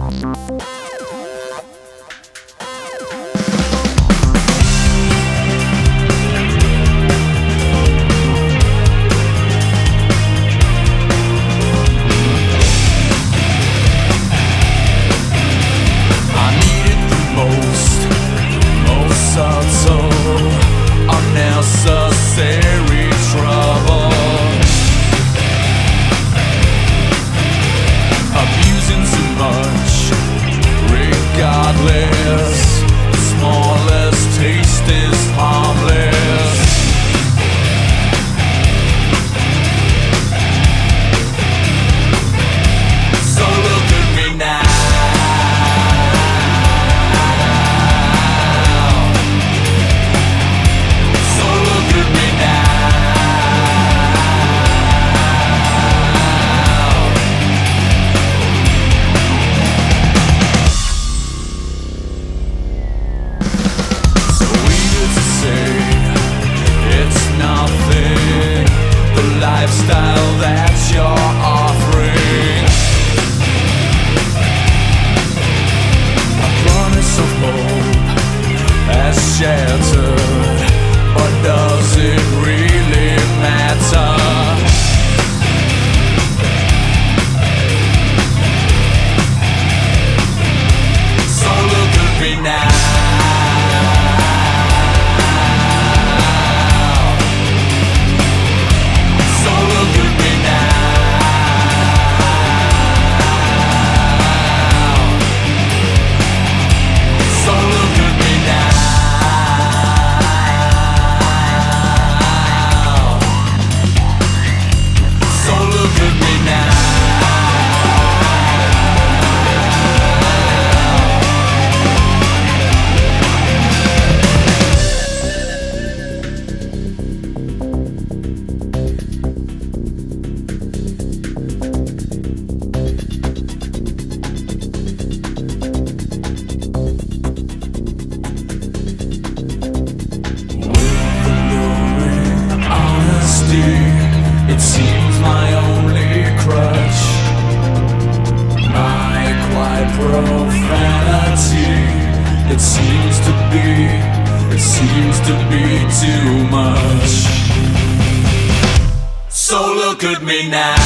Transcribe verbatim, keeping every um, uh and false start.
Unnecessary trouble, abusing too much, regardless. The smallest taste is harmless. So look at me now. Lifestyle that you're offering, a promise of hope has shattered, but does it really matter? So look at me now. It seems my only crutch, my quiet profanity. It seems to be, it seems to be too much. So look at me now.